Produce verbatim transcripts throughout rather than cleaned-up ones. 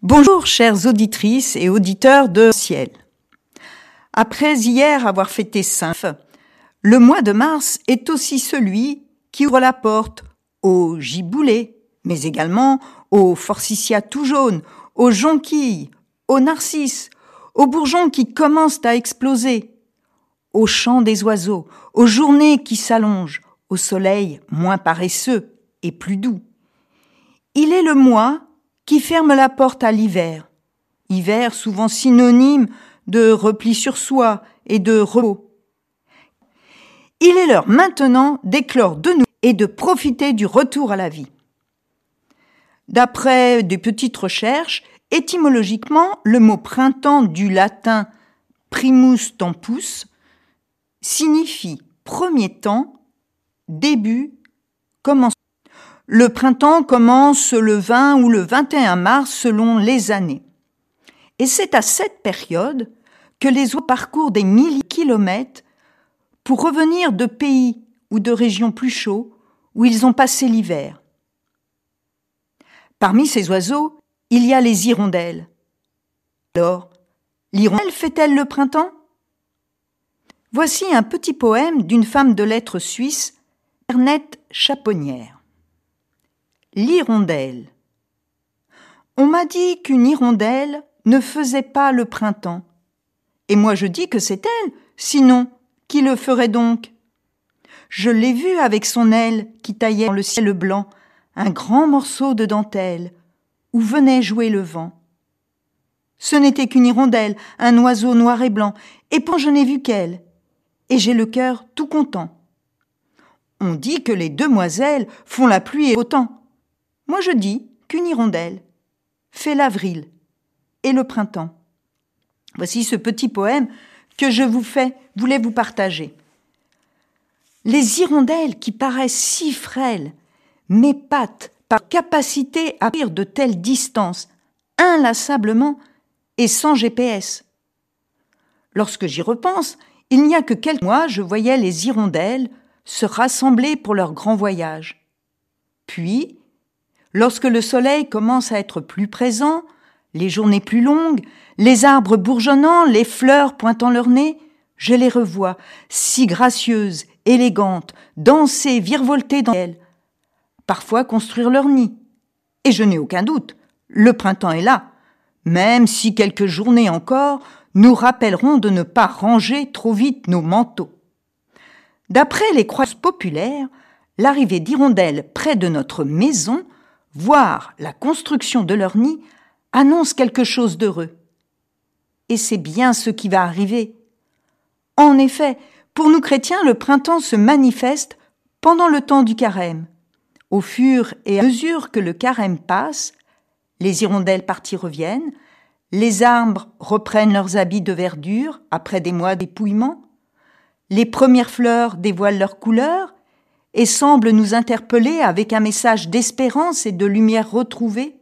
Bonjour chères auditrices et auditeurs de Ciel. Après hier avoir fêté Saint, le mois de mars est aussi celui qui ouvre la porte aux giboulées, mais également aux forsythias tout jaunes, aux jonquilles, aux narcisses, aux bourgeons qui commencent à exploser, aux chants des oiseaux, aux journées qui s'allongent, au soleil moins paresseux et plus doux. Il est le mois qui ferme la porte à l'hiver, hiver souvent synonyme de repli sur soi et de repos. Il est l'heure maintenant d'éclore de nouveau et de profiter du retour à la vie. D'après des petites recherches, étymologiquement, le mot printemps du latin primus tempus signifie premier temps, début, commencement. Le printemps commence le vingt ou le vingt et un mars selon les années. Et c'est à cette période que les oiseaux parcourent des milliers de kilomètres pour revenir de pays ou de régions plus chauds où ils ont passé l'hiver. Parmi ces oiseaux, il y a les hirondelles. Alors, l'hirondelle fait-elle le printemps ? Voici un petit poème d'une femme de lettres suisse, Ernette Chaponnière. L'hirondelle. On m'a dit qu'une hirondelle ne faisait pas le printemps. Et moi je dis que c'est elle, sinon, qui le ferait donc ? Je l'ai vue avec son aile qui taillait dans le ciel blanc un grand morceau de dentelle où venait jouer le vent. Ce n'était qu'une hirondelle, un oiseau noir et blanc, et pourtant je n'ai vu qu'elle, et j'ai le cœur tout content. On dit que les demoiselles font la pluie et le beau temps. Moi je dis qu'une hirondelle fait l'avril et le printemps. Voici ce petit poème que je vous fais, voulais vous partager. Les hirondelles qui paraissent si frêles m'épatent par capacité à parcourir de telles distances, inlassablement et sans G P S. Lorsque j'y repense, il n'y a que quelques mois, je voyais les hirondelles se rassembler pour leur grand voyage. Puis, lorsque le soleil commence à être plus présent, les journées plus longues, les arbres bourgeonnant, les fleurs pointant leur nez, je les revois, si gracieuses, élégantes, danser, virevolter dans elles, parfois construire leur nid. Et je n'ai aucun doute, le printemps est là, même si quelques journées encore nous rappelleront de ne pas ranger trop vite nos manteaux. D'après les croyances populaires, l'arrivée d'hirondelles près de notre maison, voire la construction de leur nid, annonce quelque chose d'heureux. Et c'est bien ce qui va arriver. En effet, pour nous chrétiens, le printemps se manifeste pendant le temps du carême. Au fur et à mesure que le carême passe, les hirondelles parties reviennent, les arbres reprennent leurs habits de verdure après des mois d'épouillement, les premières fleurs dévoilent leurs couleurs et semblent nous interpeller avec un message d'espérance et de lumière retrouvée.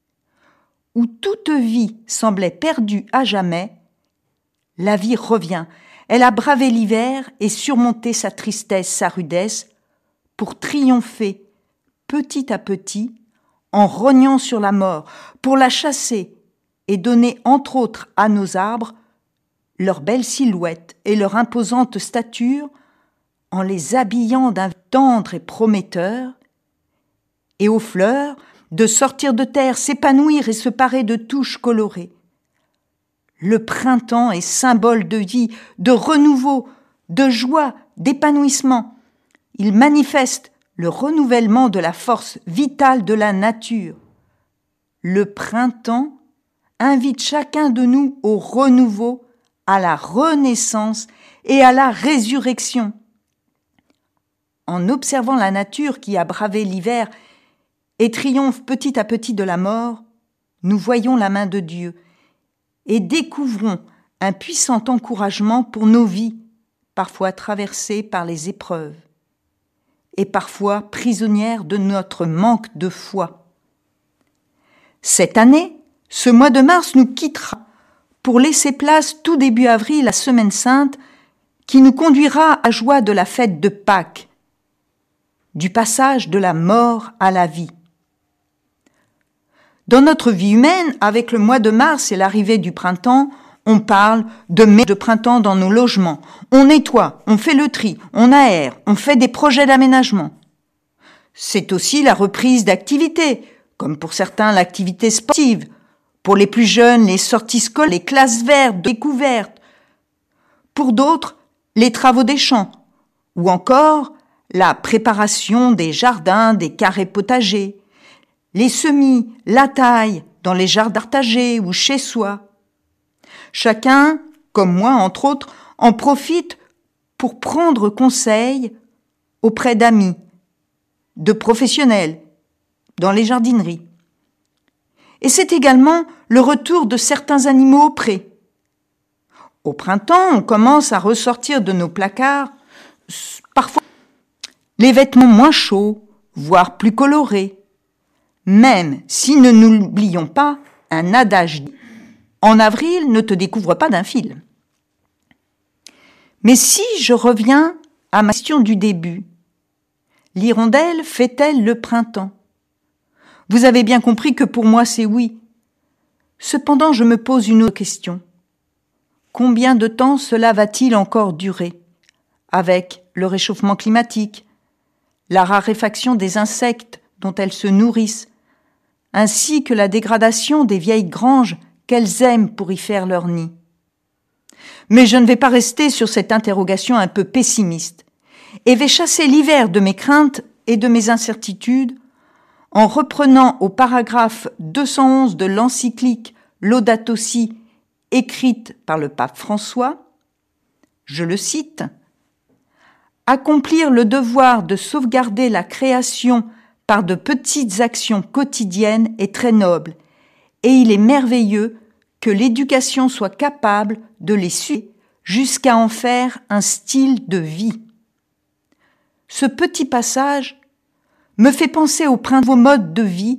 Où toute vie semblait perdue à jamais, la vie revient. Elle a bravé l'hiver et surmonté sa tristesse, sa rudesse, pour triompher petit à petit en rognant sur la mort, pour la chasser et donner entre autres à nos arbres leur belle silhouette et leur imposante stature en les habillant d'un tendre et prometteur, et aux fleurs de sortir de terre, s'épanouir et se parer de touches colorées. Le printemps est symbole de vie, de renouveau, de joie, d'épanouissement. Il manifeste le renouvellement de la force vitale de la nature. Le printemps invite chacun de nous au renouveau, à la renaissance et à la résurrection. En observant la nature qui a bravé l'hiver et triomphe petit à petit de la mort, nous voyons la main de Dieu et découvrons un puissant encouragement pour nos vies, parfois traversées par les épreuves et parfois prisonnières de notre manque de foi. Cette année, ce mois de mars nous quittera pour laisser place tout début avril à la Semaine Sainte qui nous conduira à la joie de la fête de Pâques, du passage de la mort à la vie. Dans notre vie humaine, avec le mois de mars et l'arrivée du printemps, on parle de mai de printemps dans nos logements. On nettoie, on fait le tri, on aère, on fait des projets d'aménagement. C'est aussi la reprise d'activités, comme pour certains l'activité sportive, pour les plus jeunes les sorties scolaires, les classes vertes, découvertes, pour d'autres les travaux des champs, ou encore la préparation des jardins, des carrés potagers, les semis, la taille dans les jardins partagés ou chez soi. Chacun, comme moi entre autres, en profite pour prendre conseil auprès d'amis, de professionnels, dans les jardineries. Et c'est également le retour de certains animaux au pré. Au printemps, on commence à ressortir de nos placards, parfois les vêtements moins chauds, voire plus colorés. Même si, ne nous l'oublions pas, un adage dit « En avril, ne te découvre pas d'un fil ». Mais si je reviens à ma question du début, l'hirondelle fait-elle le printemps ? Vous avez bien compris que pour moi c'est oui. Cependant, je me pose une autre question. Combien de temps cela va-t-il encore durer ? Avec le réchauffement climatique, la raréfaction des insectes dont elles se nourrissent, ainsi que la dégradation des vieilles granges qu'elles aiment pour y faire leur nid. Mais je ne vais pas rester sur cette interrogation un peu pessimiste et vais chasser l'hiver de mes craintes et de mes incertitudes en reprenant au paragraphe deux cent onze de l'encyclique Laudato Si écrite par le pape François, je le cite, « Accomplir le devoir de sauvegarder la création par de petites actions quotidiennes est très noble, et il est merveilleux que l'éducation soit capable de les suivre jusqu'à en faire un style de vie. » Ce petit passage me fait penser au printemps mode de vie.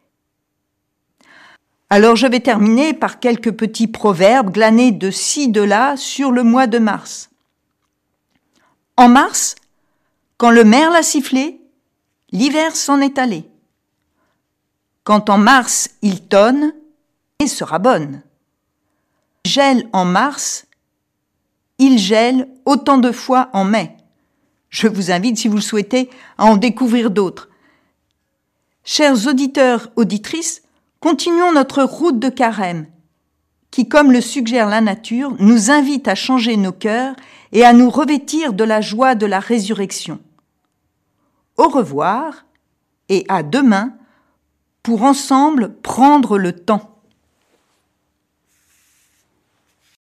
Alors je vais terminer par quelques petits proverbes glanés de ci, de là sur le mois de mars. En mars, quand le merle a sifflé, l'hiver s'en est allé. Quand en mars il tonne, l'année sera bonne. Il gèle en mars, il gèle autant de fois en mai. Je vous invite, si vous le souhaitez, à en découvrir d'autres. Chers auditeurs, auditrices, continuons notre route de carême, qui, comme le suggère la nature, nous invite à changer nos cœurs et à nous revêtir de la joie de la résurrection. Au revoir et à demain pour ensemble prendre le temps.